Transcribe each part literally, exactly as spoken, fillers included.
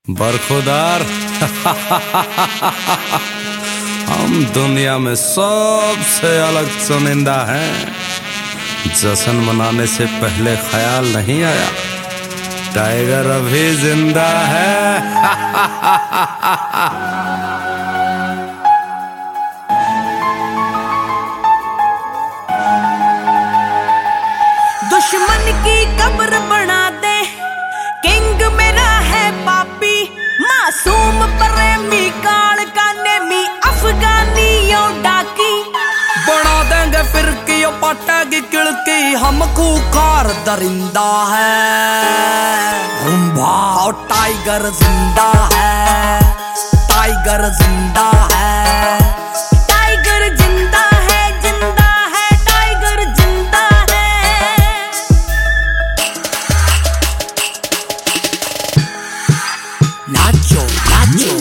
बरखुदार हम दुनिया में सबसे अलग चुनिंदा हैं। जश्न मनाने से पहले ख्याल नहीं आया टाइगर अभी जिंदा है। दुश्मन की कब्र बना दे, किंग मेरा है पापी, मासूम प्रेमी काल का नेमी अफगानियों डाकी। बना देंगे फिर की पटेगी किड़की, हम खूंखार दरिंदा है। रुम्बा टाइगर जिंदा है, टाइगर जिंदा है, टाइगर जिंदा है, जिंदा है, टाइगर जिंदा है। नाचो नाचो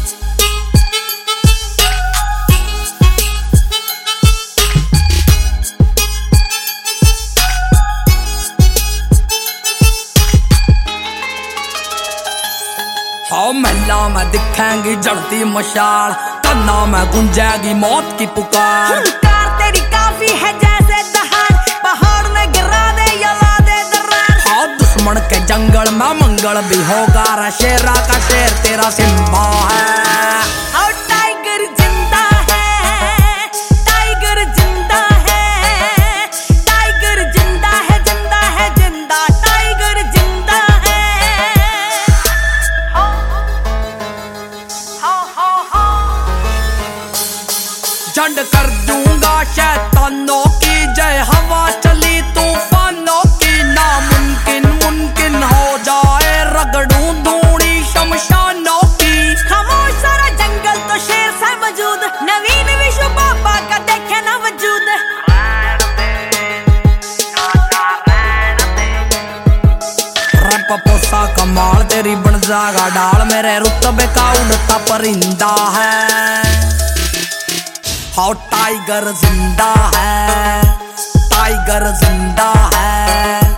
हाँ, महला में दिखेंगी जड़ती मशाल, कन्ना में गुंजेगी मौत की पुकार। हुंकार तेरी काफी है जैसे दहाड़, पहाड़ में गिरा दे जला दे दरार। हाँ, दुश्मन के जंगल में मंगल भी होगा, शेरा का शेर तेरा सिम्बा है। और टाइगर जिंदा है, टाइगर जिंदा है, टाइगर जिंदा है, जिंदा है, जिंदा, टाइगर जिंदा है। हो हो हो झंड कर दूंगा शैतानों की जय, हवा चली तूफानों की, नामुमकिन मुमकिन हो जाए, रगड़ूं धूणी शमशानों की। खामोश सारा जंगल तो शेर सा मौजूद, नवीन विश्व पापा का देखे ना वजूद। रप पोसा कमाल तेरी बन जागा डाल, मेरे रुतबे का उड़ता परिंदा है। हाँ, टाइगर जिंदा है, टाइगर जिंदा है।